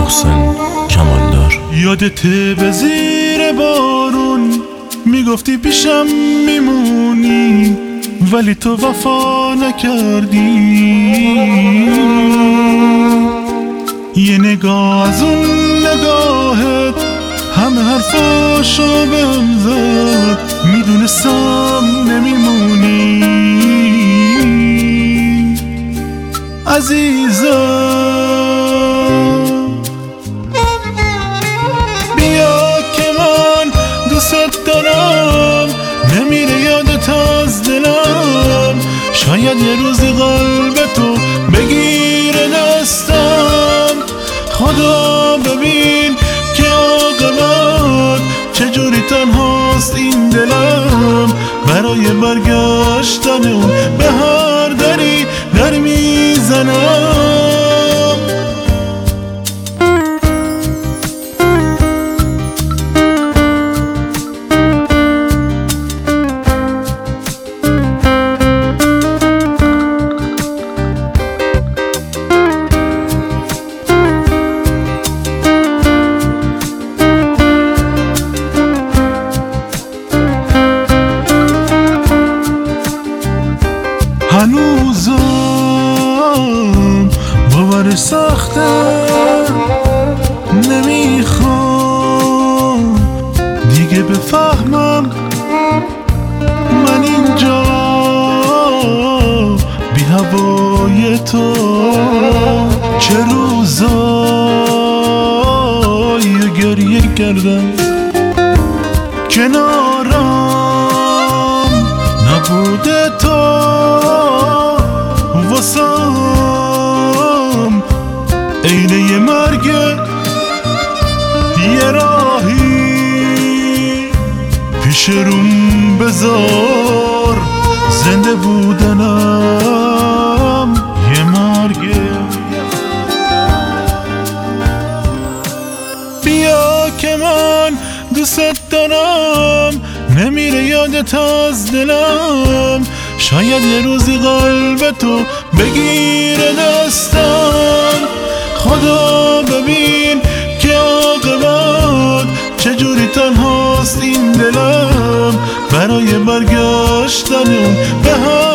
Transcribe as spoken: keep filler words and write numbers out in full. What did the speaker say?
محسن کمالدار. یادته به زیر بارون میگفتی پیشم میمونی، ولی تو وفا نکردی. یه نگاه از اون نگاهت همه حرفاشو بهم زد، میدونستم نمیمونی عزیزم. بیا که من دوست دارم، نمیره یادت از دلم. شاید یه روزی قلب تو بگیره دستم. خدا ببین که عاقبت چجوری تنهاست این دلم. برای برگشتن اون به هر دری در میزنم. هنوزم باورش سخته، نمیخوام دیگه بفهمم من اینجا بی هوای تو. چه روزایی گریه کردم کنارم نبوده تو واسم. عین یه مرگه یه راهی پیش روم بذار، زنده بودنم یه مرگه. بیا که من دوست دارم، نمیره یادت از دلم. شاید یه روزی قلب تو بگیره دستم. خدا ببین که عاقبت چجوری تنهاست این دلم. برای برگشتن اون به